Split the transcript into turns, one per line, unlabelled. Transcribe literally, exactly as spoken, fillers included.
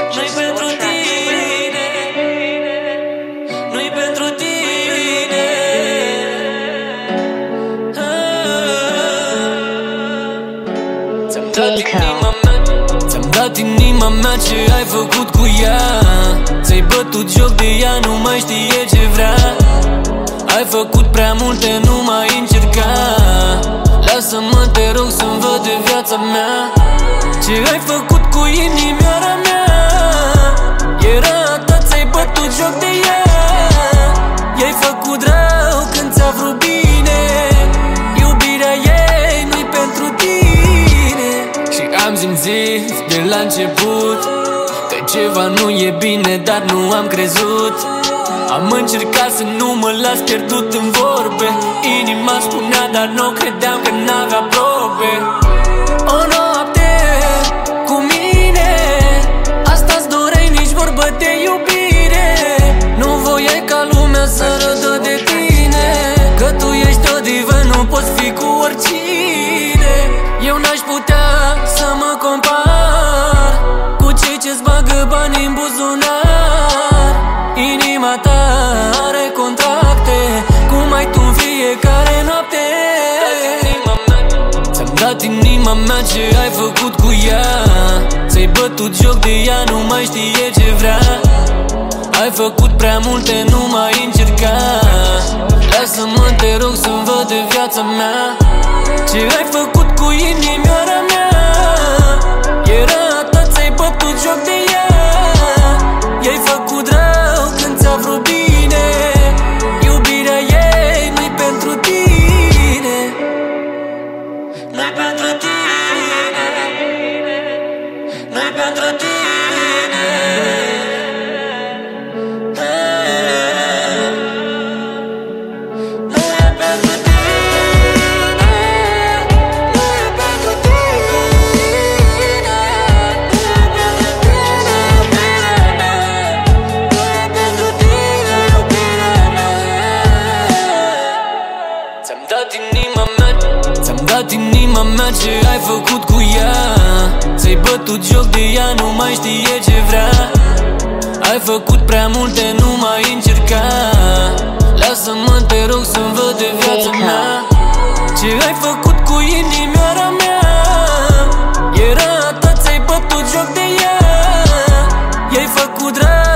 Nu-i pentru tine, nu-i pentru tine. Ți-am dat inima mea, ți-am dat inima mea, ce ai făcut cu ea? Ți-ai bătut joc de ea, nu mai știe ce vrea. Ai făcut prea multe, nu mai încerca. Lasă-mă, te rog, să-mi văd de viața mea. Ce ai făcut cu inimioara mea? Era a ta, ți-ai bătut joc de ea. I-ai făcut rău când ți-a vrut bine. Iubirea ei nu-i pentru tine. Și am simțit de la început că ceva nu e bine, dar nu am crezut. Am încercat să nu mă las pierdut în vorbe. Inima spunea, dar nu credeam că n-avea probe. O noapte cu mine, asta-ți doreai, nici vorbă de iubire. Nu voiai ca lumea să râdă de tine, că tu ești o divă, nu poți fi cu oricine. Eu n-aș putea să mă compar cu cei ce-ți bagă bani în buzunar. Inima ta are contracte, cum ai tu în fiecare noapte. Ți-am dat inima mea, ce ai făcut cu ea? Ți-ai bătut joc de ea, nu mai știe ce vrea. Ai făcut prea multe, nu mai încerca. Lasă-mă, te rog, să-mi văd de viața mea. Ce ai făcut cu inimioara mea? Era a ta, ți-ai bătut joc de ea. I-ai făcut rău când ți-a vrut bine. Iubirea ei nu-i pentru tine. Nu-i pentru tine, nu-i pentru tine. Nu e pentru tine, nu e pentru tine. Ți-am dat inima mea, ți-am dat inima mea, ce ai făcut cu ea? Ți-ai bătut joc de ea, nu mai știe ce vrea. Ai făcut prea multe, nu mai încerca. Lasă-mă, te rog, să-mi văd de viața mea. Ce ai făcut cu inimioara mea? Era a ta, ți-ai bătut joc de ea. I-ai făcut rău